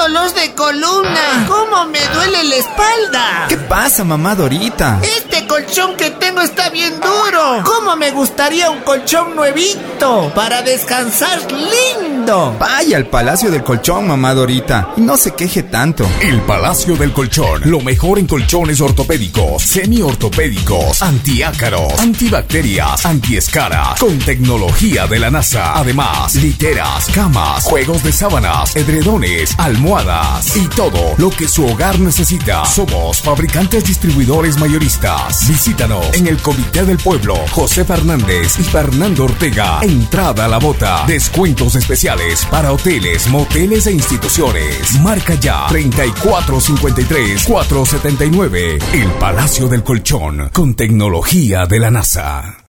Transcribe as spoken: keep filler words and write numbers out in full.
dolor de columna. ¿Cómo me duele la espalda? ¿Qué pasa, mamá Dorita? Este colchón que tengo está bien duro. ¿Cómo me gustaría un colchón nuevito para descansar lindo? Vaya al Palacio del Colchón, mamá Dorita, y no se queje tanto. El Palacio del Colchón, lo mejor en colchones ortopédicos, semiortopédicos, antiácaros, antibacterias, antiescaras, con tecnología de la NASA. Además, literas, camas, juegos de sábanas, edredones, almohadas y todo lo que su hogar necesita. Somos fabricantes distribuidores mayoristas. Visítanos en el Comité del Pueblo, José Fernández y Fernando Ortega. Entrada a la bota. Descuentos especiales para hoteles, moteles e instituciones. Marca ya treinta y cuatro cincuenta y tres, cuatrocientos setenta y nueve. El Palacio del Colchón, con tecnología de la NASA.